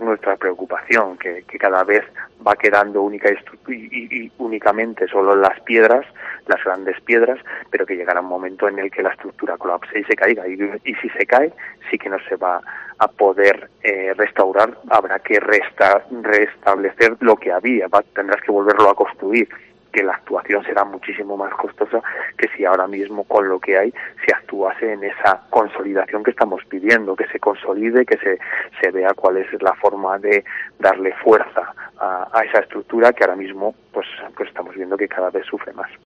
nuestra preocupación, que cada vez va quedando única y únicamente solo las piedras, las grandes piedras, pero que llegará un momento en el que la estructura colapse y se caiga. Y si se cae, sí que no se va a poder restaurar, habrá que restablecer lo que había, tendrás que volverlo a construir, que la actuación será muchísimo más costosa que si ahora mismo con lo que hay se actuase en esa consolidación que estamos pidiendo, que se consolide, que se vea cuál es la forma de darle fuerza a esa estructura que ahora mismo pues estamos viendo que cada vez sufre más.